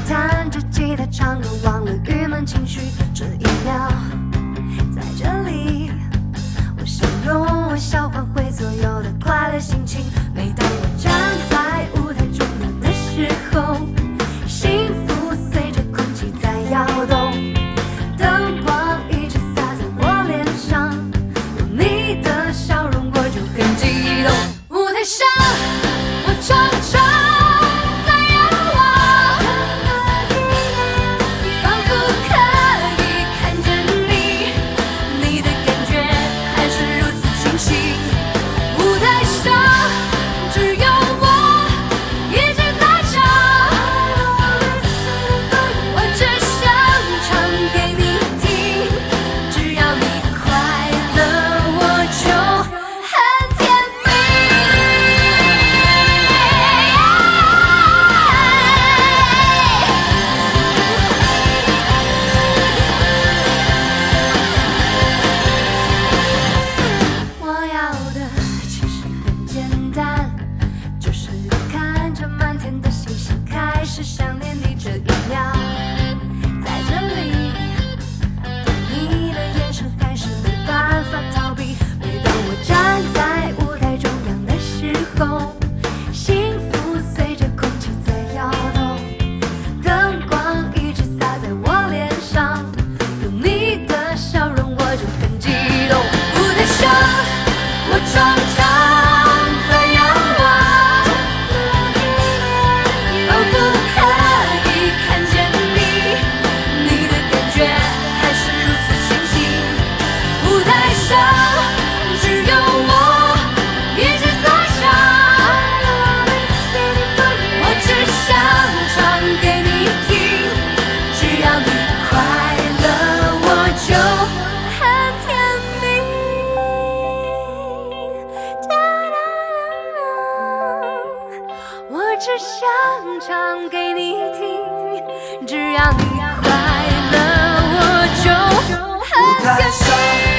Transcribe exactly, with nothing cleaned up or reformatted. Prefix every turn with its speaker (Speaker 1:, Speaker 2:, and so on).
Speaker 1: 弹着吉他唱歌，忘了郁闷情绪。这一秒，在这里，我形容我消化会所有的快乐心情。每当我站在舞台中央的时候，幸福随着空气在摇动，灯光一直洒在我脸上，有你的笑容我就很激动。舞台上，我常常。是想念你这一秒，在这里，你的眼神还是没办法逃避。每当我站在舞台中央的时候，幸福随着空气在摇动，灯光一直洒在我脸上，有你的笑容我就很激动。舞台上，我常常。我只想唱给你听，只要你快乐，我就很甜蜜。